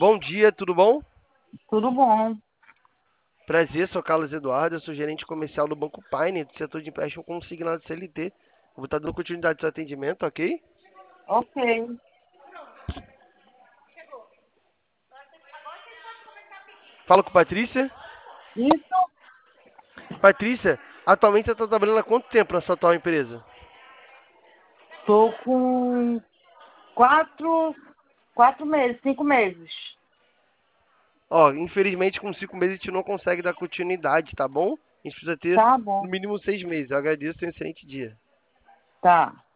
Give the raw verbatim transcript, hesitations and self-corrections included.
Bom dia, tudo bom? Tudo bom. Prazer, sou Carlos Eduardo, eu sou gerente comercial do Banco Pine, do setor de empréstimo consignado C L T. Vou estar dando continuidade ao seu atendimento, ok? Ok. Fala com Patrícia. Isso, Patrícia, atualmente você está trabalhando há quanto tempo na sua atual empresa? tô com quatro, quatro meses, cinco meses. Ó, infelizmente com cinco meses a gente não consegue dar continuidade, tá bom? A gente precisa ter Tá no bom. mínimo seis meses. Eu agradeço e tenha um excelente dia. Tá.